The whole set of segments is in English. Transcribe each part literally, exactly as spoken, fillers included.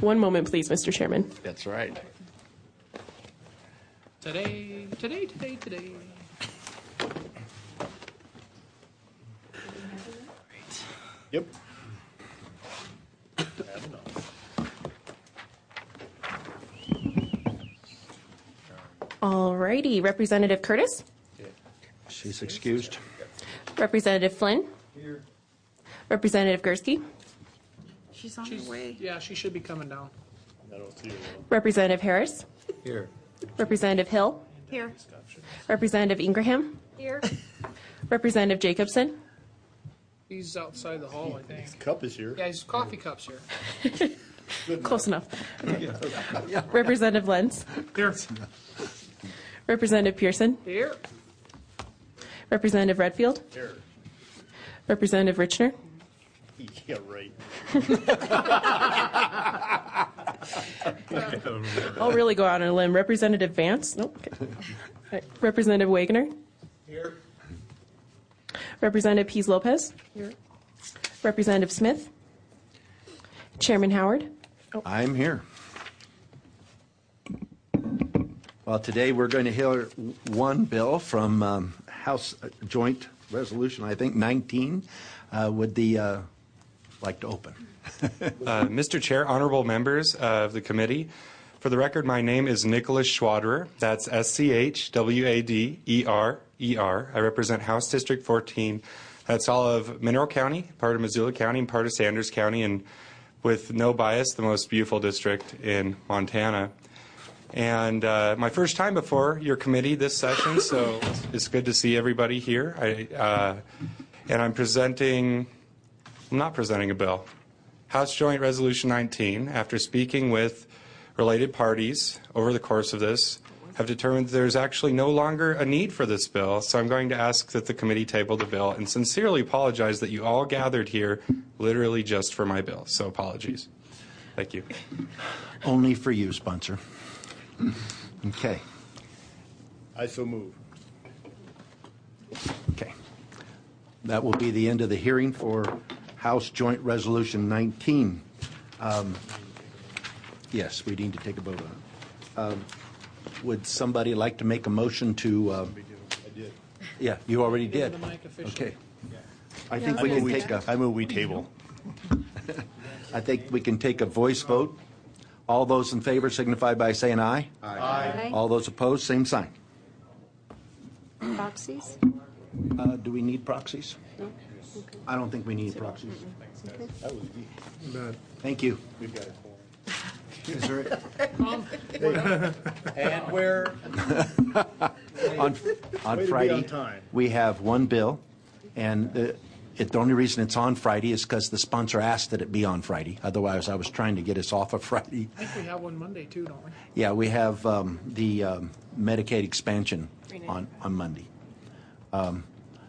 One moment, please, Mister Chairman. That's right. Today, today, today, today. Yep. All righty. Representative Curtis? She's excused. Representative Flynn? Here. Representative Gursky? She's on She's, her way. yeah, she should be coming down. I don't see her. Representative Harris? Here. Representative Hill? Here. Representative Ingraham? Here. Representative Jacobson? He's outside the hall, I think. Cup is here. Yeah, his coffee cup's here. Close enough. Representative Lenz? Here. Representative Pearson? Here. Representative Redfield? Here. Representative Richner? Yeah, right. I'll really go out on a limb. Representative Vance? Nope. Okay. All right. Representative Wagoner? Here. Representative Pease Lopez? Here. Representative Smith? Chairman Howard? I'm here. Well, today we're going to hear one bill from um, House Joint Resolution, I think, nineteen. Uh, would the uh, like to open? uh, Mister Chair, honorable members of the committee, for the record, my name is Nicholas Schwaderer. That's S C H W A D E R E R. I represent House District fourteen. That's all of Mineral County, part of Missoula County, and part of Sanders County, and with no bias, the most beautiful district in Montana. And uh, my first time before your committee this session, so it's good to see everybody here. I, uh, and I'm presenting, I'm not presenting a bill. House Joint Resolution nineteen, after speaking with related parties over the course of this, have determined that there's actually no longer a need for this bill. So I'm going to ask that the committee table the bill and sincerely apologize that you all gathered here literally just for my bill. So apologies. Thank you. Only for you, sponsor. Okay. I so move. Okay. That will be the end of the hearing for House Joint Resolution nineteen. Um, yes, we need to take a vote on it. Um, would somebody like to make a motion to? Uh, I did. Yeah, you already Give did. the mic officially. Okay. I Yeah, think I we move can we- take a. I move we table. I think we can take a voice vote. All those in favor signify by saying aye. Aye. All those opposed, same sign. Proxies? Uh, do we need proxies? No? Okay. I don't think we need proxies. Okay. That was easy. Thank you. We've got a quorum. Is there And where? on on Way to be Friday? on time. We have one bill, and the, it, the only reason it's on Friday is because the sponsor asked that it be on Friday. Otherwise, I was trying to get us off of Friday. I think we have one Monday too, don't we? Yeah, we have um, the um, Medicaid expansion on on Monday. Um,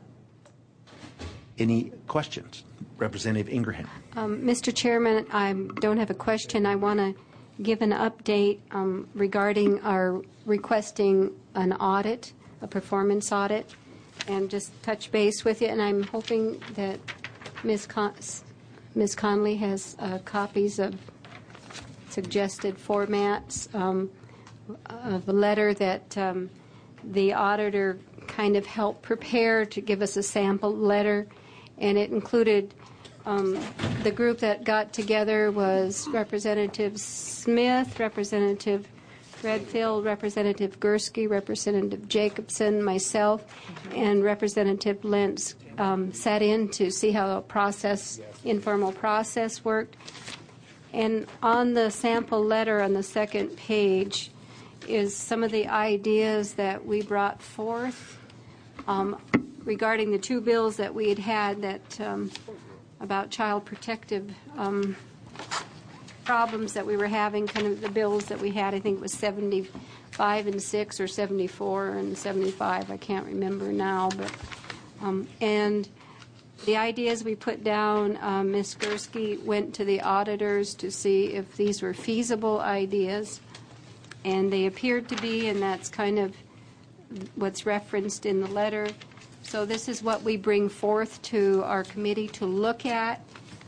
any questions, Representative Ingraham? Um, Mister Chairman, I don't have a question. I want to give an update um, regarding our requesting an audit, a performance audit, and just touch base with you. And I'm hoping that Miz Con- Miz Conley has uh, copies of suggested formats um, of a letter that um, the auditor kind of helped prepare to give us a sample letter, and it included um, the group that got together was Representative Smith, Representative Redfield, Representative Gursky, Representative Jacobson, myself, and Representative Lentz um, sat in to see how the process, informal process worked. And on the sample letter on the second page is some of the ideas that we brought forth um, regarding the two bills that we had had that um, about child protective um, problems that we were having, kind of the bills that we had. I think it was seventy-five and six or seventy-four and seventy-five. I can't remember now, but um, and the ideas we put down, um, Miz Gursky went to the auditors to see if these were feasible ideas, and they appeared to be, and that's kind of what's referenced in the letter. So this is what we bring forth to our committee to look at.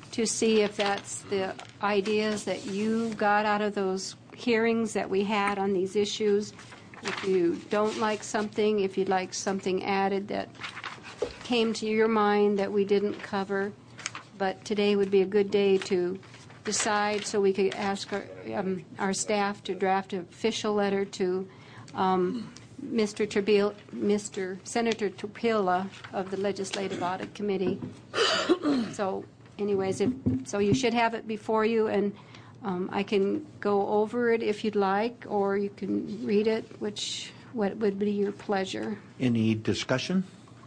to see if that's the ideas that you got out of those hearings that we had on these issues. If you don't like something, if you'd like something added that came to your mind that we didn't cover. But today would be a good day to decide, so we could ask our, um, our staff to draft an official letter to um, Mister Trabeel, Mister Senator Trapila of the Legislative Audit Committee. So, anyways, if, so you should have it before you, and um, I can go over it if you'd like, or you can read it, which what would be your pleasure. Any discussion?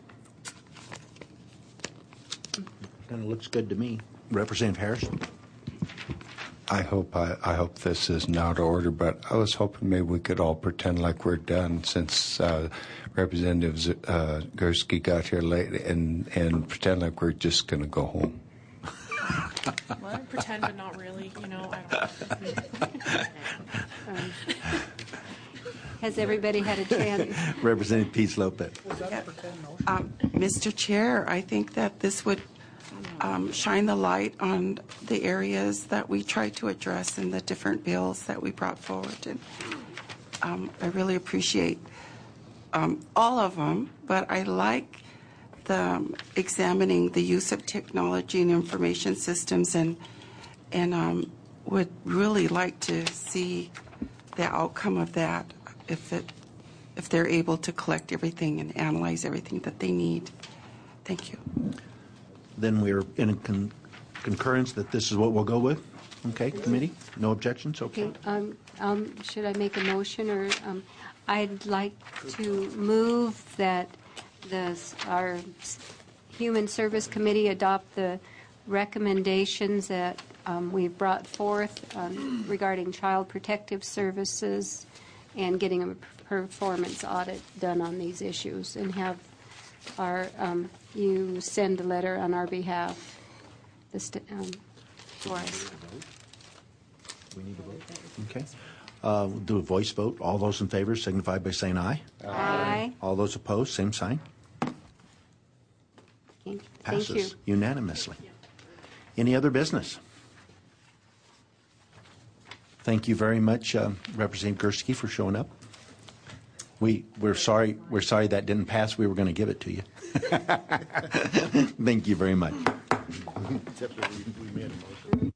Kind of looks good to me. Representative Harris? I hope I, I hope this isn't out of order, but I was hoping maybe we could all pretend like we're done since uh, Representative Z- uh, Gursky got here late, and and pretend like we're just going to go home. Well, pretend, but not really. You know, I don't. Um, has everybody had a chance? Representative Peace Lopez. Was that a pretend motion? Um, Mister Chair, I think that this would um, shine the light on the areas that we try to address in the different bills that we brought forward. And um, I really appreciate um, all of them, but I like the um, examining the use of technology and information systems, and and um, would really like to see the outcome of that if it if they're able to collect everything and analyze everything that they need. Thank you. Then we're in con- concurrence that this is what we'll go with? Okay, committee? No objections? Okay. Okay, um, um, should I make a motion, or um, I'd like to move that the our Human Service Committee adopt the recommendations that um, we've brought forth um, regarding child protective services and getting a performance audit done on these issues, and have our um, you send a letter on our behalf this, um, for us. We need to vote? Okay. Uh, we'll do a voice vote. All those in favor signify by saying aye. Aye. All those opposed, same sign. Thank you. Passes unanimously. Any other business? Thank you very much, uh, Representative Gursky, for showing up. We we're sorry we're sorry that didn't pass. We were going to give it to you. Thank you very much. Except that we, we made a motion.